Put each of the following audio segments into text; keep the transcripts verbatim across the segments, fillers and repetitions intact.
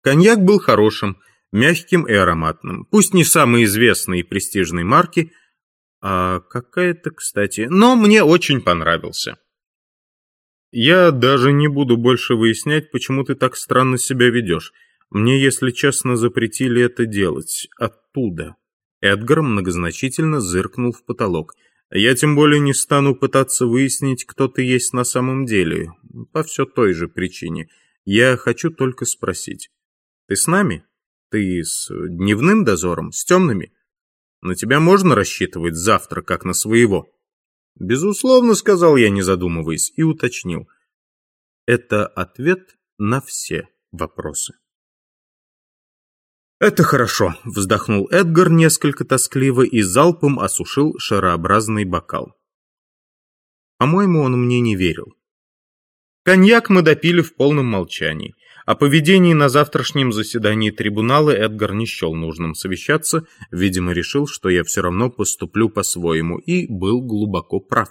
Коньяк был хорошим, мягким и ароматным. Пусть не самой известной и престижной марки, а какая-то, кстати, но мне очень понравился. Я даже не буду больше выяснять, почему ты так странно себя ведешь. Мне, если честно, запретили это делать. Оттуда. Эдгар многозначительно зыркнул в потолок. Я тем более не стану пытаться выяснить, кто ты есть на самом деле. По все той же причине. Я хочу только спросить. Ты с нами? Ты с дневным дозором? С темными? На тебя можно рассчитывать завтра, как на своего? Безусловно, сказал я, не задумываясь, и уточнил. Это ответ на все вопросы. «Это хорошо», — вздохнул Эдгар несколько тоскливо и залпом осушил шарообразный бокал. По-моему, он мне не верил. Коньяк мы допили в полном молчании. О поведении на завтрашнем заседании трибунала Эдгар не счел нужным совещаться, видимо, решил, что я все равно поступлю по-своему, и был глубоко прав.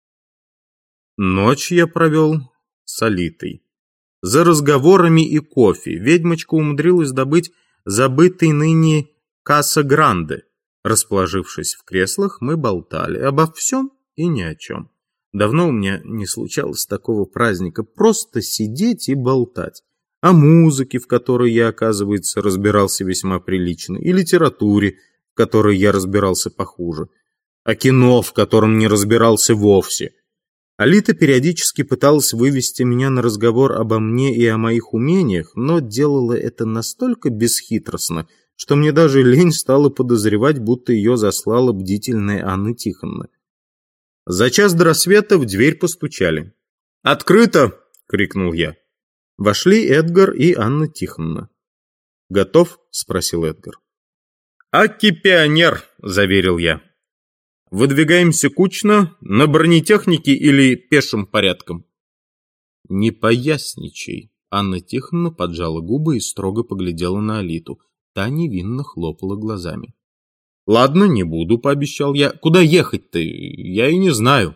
Ночь я провел с Алитой. За разговорами и кофе ведьмочка умудрилась добыть забытый ныне Каса Гранде. Расположившись в креслах, мы болтали обо всем и ни о чем. Давно у меня не случалось такого праздника, просто сидеть и болтать. О музыке, в которой я, оказывается, разбирался весьма прилично, и литературе, в которой я разбирался похуже, о кино, в котором не разбирался вовсе. Алита периодически пыталась вывести меня на разговор обо мне и о моих умениях, но делала это настолько бесхитростно, что мне даже лень стало подозревать, будто ее заслала бдительная Анна Тихоновна. За час до рассвета в дверь постучали. «Открыто!» — крикнул я. Вошли Эдгар и Анна Тихоновна. «Готов?» — спросил Эдгар. «Аки пионер!» — заверил я. «Выдвигаемся кучно, на бронетехнике или пешим порядком?» «Не поясничай!» Анна Тихоновна поджала губы и строго поглядела на Алиту. Та невинно хлопала глазами. «Ладно, не буду», — пообещал я. «Куда ехать-то? Я и не знаю».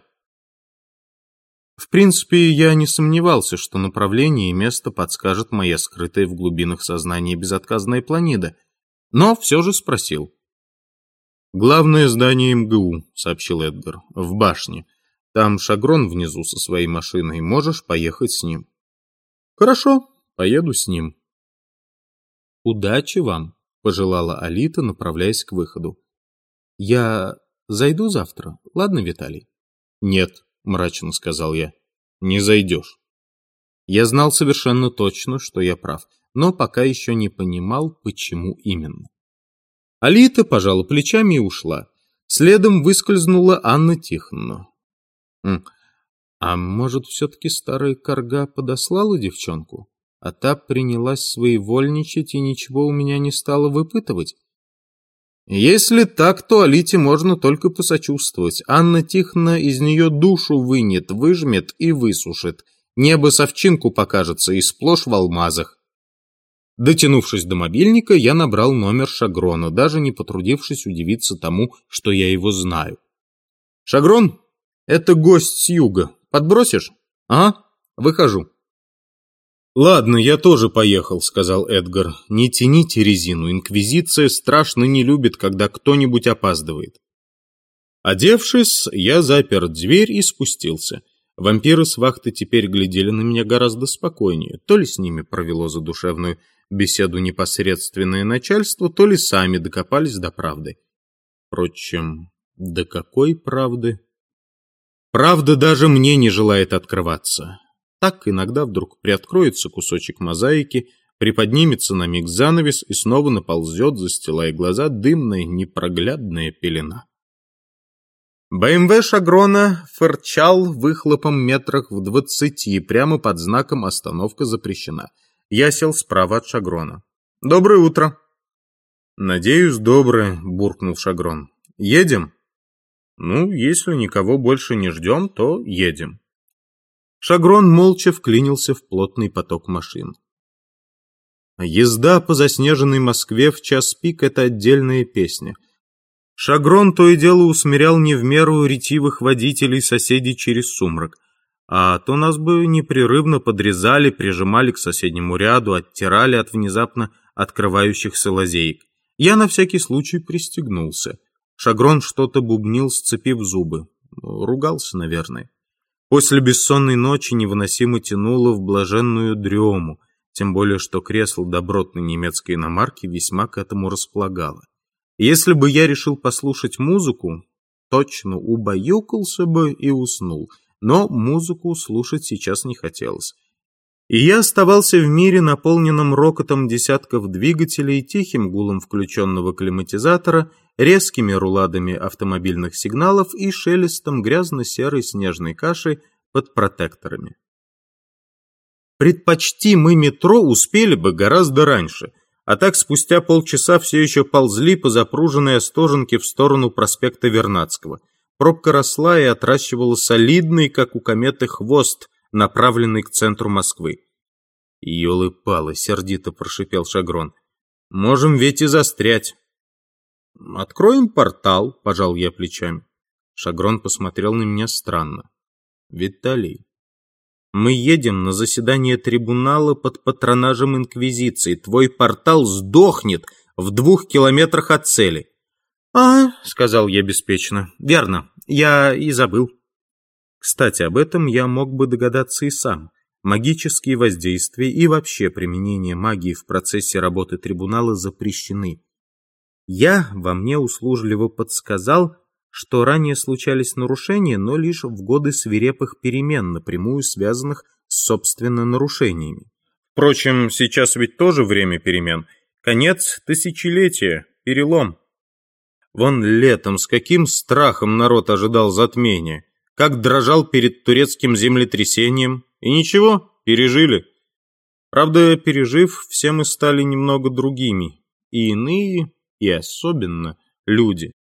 В принципе, я не сомневался, что направление и место подскажет моя скрытая в глубинах сознания безотказная планида, но все же спросил. «Главное здание эм гэ у», — сообщил Эдгар, — «в башне. Там Шагрон внизу со своей машиной, можешь поехать с ним». «Хорошо, поеду с ним». «Удачи вам», — пожелала Алита, направляясь к выходу. «Я зайду завтра, ладно, Виталий?» «Нет», — мрачно сказал я, — «не зайдешь». Я знал совершенно точно, что я прав, но пока еще не понимал, почему именно. Алита пожала плечами и ушла. Следом выскользнула Анна Тихоновна. А может, все-таки старая корга подослала девчонку, а та принялась своевольничать и ничего у меня не стала выпытывать? Если так, то Алите можно только посочувствовать. Анна Тихоновна из нее душу вынет, выжмет и высушит. Небо совчинку покажется и сплошь в алмазах. Дотянувшись до мобильника, я набрал номер Шагрона, даже не потрудившись удивиться тому, что я его знаю. «Шагрон, это гость с юга. Подбросишь?» «Ага, выхожу». «Ладно, я тоже поехал», — сказал Эдгар. «Не тяните резину, инквизиция страшно не любит, когда кто-нибудь опаздывает». Одевшись, я запер дверь и спустился. Вампиры с вахты теперь глядели на меня гораздо спокойнее. То ли с ними провело задушевную беседу непосредственное начальство, то ли сами докопались до правды. Впрочем, до какой правды? Правда даже мне не желает открываться. Так иногда вдруг приоткроется кусочек мозаики, приподнимется на миг занавес и снова наползет, застилая глаза, дымная непроглядная пелена. бэ эм вэ Шагрона фырчал выхлопом метрах в двадцати, прямо под знаком «Остановка запрещена». Я сел справа от Шагрона. «Доброе утро». «Надеюсь, доброе», — буркнул Шагрон. «Едем?» «Ну, если никого больше не ждем, то едем». Шагрон молча вклинился в плотный поток машин. Езда по заснеженной Москве в час пик — это отдельная песня. Шагрон то и дело усмирял не в меру ретивых водителей соседей через сумрак. а то нас бы непрерывно подрезали, прижимали к соседнему ряду, оттирали от внезапно открывающихся лазеек. Я на всякий случай пристегнулся. Шагрон что-то бубнил, сцепив зубы. Ругался, наверное. После бессонной ночи невыносимо тянуло в блаженную дрему, тем более что кресло добротной немецкой иномарки весьма к этому располагало. Если бы я решил послушать музыку, точно убаюкался бы и уснул, но музыку слушать сейчас не хотелось. И я оставался в мире, наполненном рокотом десятков двигателей, тихим гулом включенного климатизатора, резкими руладами автомобильных сигналов и шелестом грязно-серой снежной каши под протекторами. Предпочти мы метро успели бы гораздо раньше, а так спустя полчаса все еще ползли по запруженной Остоженке в сторону проспекта Вернадского. Пробка росла и отращивала солидный, как у кометы, хвост, направленный к центру Москвы. «Елы-палы!» — сердито прошипел Шагрон. «Можем ведь и застрять». «Откроем портал», — пожал я плечами. Шагрон посмотрел на меня странно. «Виталий, мы едем на заседание трибунала под патронажем Инквизиции. Твой портал сдохнет в двух километрах от цели». «А, — сказал я беспечно, — верно, я и забыл». Кстати, об этом я мог бы догадаться и сам. Магические воздействия и вообще применение магии в процессе работы трибунала запрещены. Я во мне услужливо подсказал, что ранее случались нарушения, но лишь в годы свирепых перемен, напрямую связанных с, собственно, нарушениями. Впрочем, сейчас ведь тоже время перемен. Конец тысячелетия, перелом. Вон летом с каким страхом народ ожидал затмения, как дрожал перед турецким землетрясением. И ничего, пережили. Правда, пережив, все мы стали немного другими. И иные, и особенно люди.